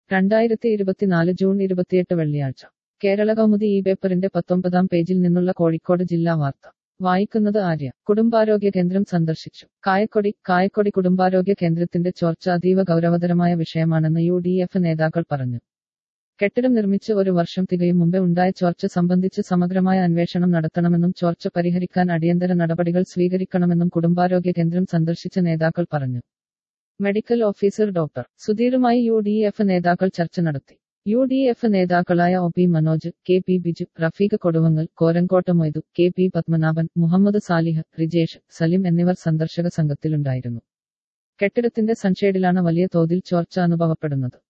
2024 June 28 വെള്ളിയാഴ്ച കേരളകൗമുദി ഈ പേപ്പറിന്റെ 19-ാം പേജിൽ നിന്നുള്ള കോഴിക്കോട് ജില്ലാ വാർത്ത വായിക്കുന്നത് ആര്യ. കുടുംബാരോഗ്യ കേന്ദ്രം സന്ദർശിച്ചു. കായക്കൊടി കുടുംബാരോഗ്യ കേന്ദ്രത്തിന്റെ ചോർച്ച അതീവ ഗൗരവതരമായ വിഷയമാണെന്ന് UDF നേതാക്കൾ പറഞ്ഞു. കെട്ടിടം നിർമ്മിച്ച് ഒരു വർഷം തികയും മുമ്പേ ഉണ്ടായ ചോർച്ച സംബന്ധിച്ച് സമഗ്രമായ അന്വേഷണം നടത്തണമെന്നും ചോർച്ച പരിഹരിക്കാൻ അടിയന്തര നടപടികൾ സ്വീകരിക്കണമെന്നും കുടുംബാരോഗ്യ കേന്ദ്രം സന്ദർശിച്ച നേതാക്കൾ പറഞ്ഞു. മെഡിക്കൽ ഓഫീസർ ഡോക്ടർ സുധീറുമായി UDF നേതാക്കൾ ചർച്ച നടത്തി. UDF നേതാക്കളായ OP Manoj, KP Biju, Rafeeq Koduvangal, Korangott Moidu, KP Padmanabhan, Muhammad Salih, Rijesh, Salim എന്നിവർ സന്ദർശക സംഘത്തിലുണ്ടായിരുന്നു. കെട്ടിടത്തിന്റെ സൺഷേഡിലാണ് വലിയ തോതിൽ ചോർച്ച അനുഭവപ്പെടുന്നത്.